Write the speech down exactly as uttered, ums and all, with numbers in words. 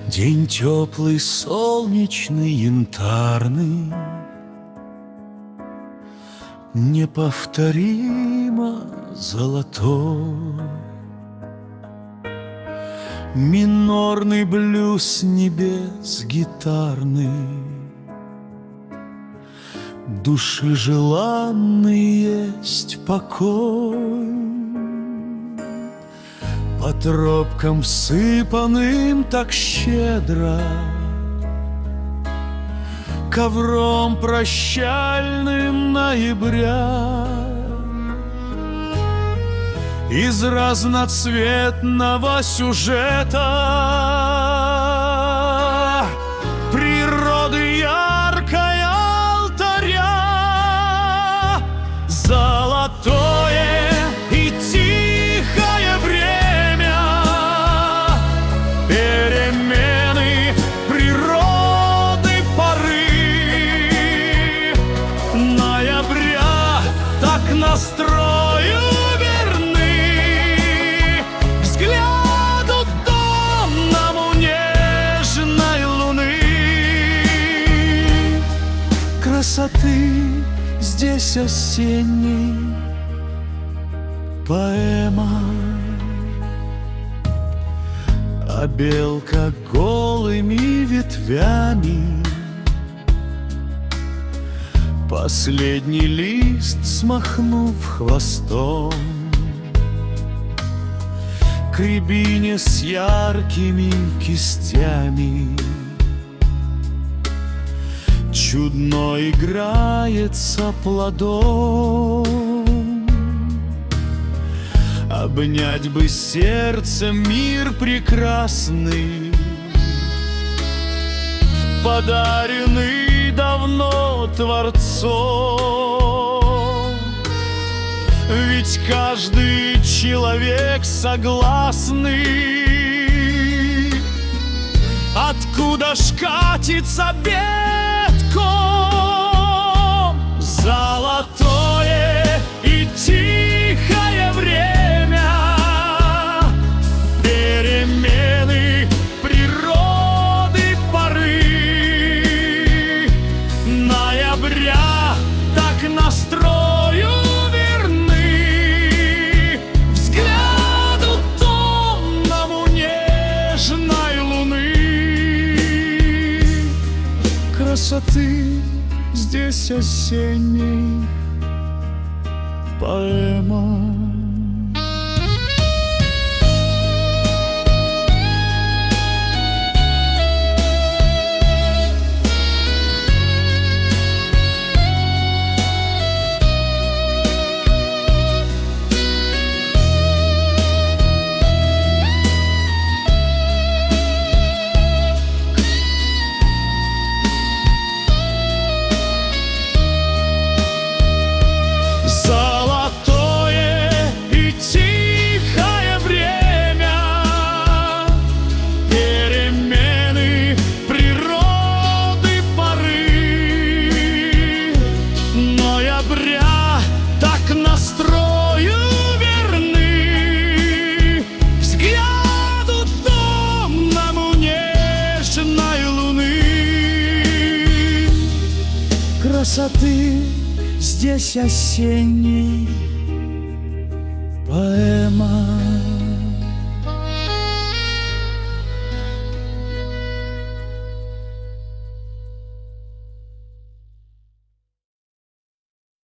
День теплый, солнечный, янтарный, неповторимо золотой. Минорный блюз небес гитарный, души желанный есть покой. По тропкам всыпанным так щедро, ковром прощальным ноября, из разноцветного сюжета природы яркой алтаря. Золотое и тихое время, перемены природы поры ноября так настрою верны взгляду томному нежной луны. Красоты здесь осенней поэма, а белка голыми ветвями последний лист смахнув хвостом, к рябине с яркими кистями чудно играется плодом. Обнять бы сердцем мир прекрасный, подаренный давно Творцом. Ведь каждый человек согласный, откуда ж катится ветком. Золотое и тихое время, перемены природы поры ноября так настрою верны взгляду томному нежной луны. Красоты здесь осенней поэма. Красоты здесь осенней поэма.